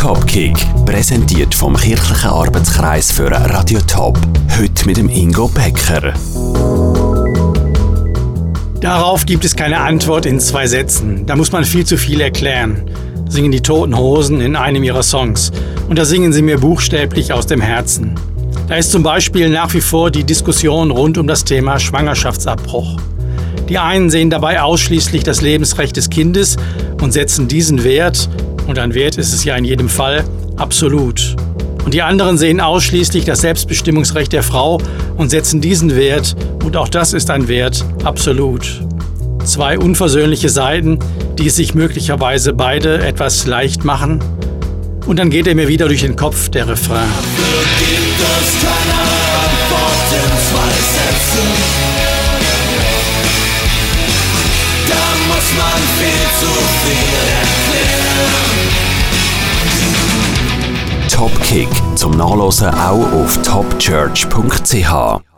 Topkick, präsentiert vom kirchlichen Arbeitskreis für Radio Top. Heute mit dem Ingo Becker. Darauf gibt es keine Antwort in 2 Sätzen. Da muss man viel zu viel erklären, singen die Toten Hosen in einem ihrer Songs. Und da singen sie mir buchstäblich aus dem Herzen. Da ist zum Beispiel nach wie vor die Diskussion rund um das Thema Schwangerschaftsabbruch. Die einen sehen dabei ausschließlich das Lebensrecht des Kindes und setzen diesen Wert, und ein Wert ist es ja in jedem Fall, absolut. Und die anderen sehen ausschließlich das Selbstbestimmungsrecht der Frau und setzen diesen Wert, und auch das ist ein Wert, absolut. 2 unversöhnliche Seiten, die es sich möglicherweise beide etwas leicht machen. Und dann geht er mir wieder durch den Kopf, der Refrain. Dafür gibt es keine Antwort in 2 Sätzen. Da muss man viel zu viel erklären. Topkick zum Nachlesen auch auf topchurch.ch.